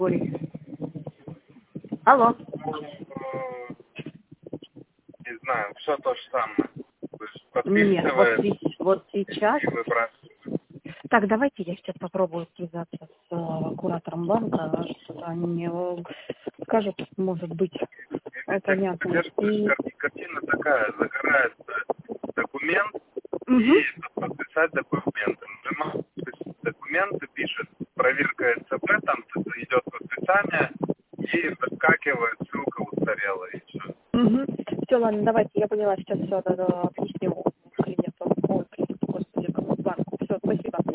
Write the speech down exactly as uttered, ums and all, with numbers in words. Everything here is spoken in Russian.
Ой. Алло. Не знаю, все то же самое. То есть Нет, вот, подписывает се- вот сейчас... и выбрасывает. Так, давайте я сейчас попробую связаться с э, куратором банка, что-то они мне э, скажут, может быть, э, понятно. Конечно, И... кар- картина такая, загорается документ, Угу. и подписать документы. Нажимаешь документы, пишет проверка СЦБ, там идет подписание, и выскакивает ссылка устарела, и все. Угу. Все, ладно, давайте, я поняла, сейчас все объясню.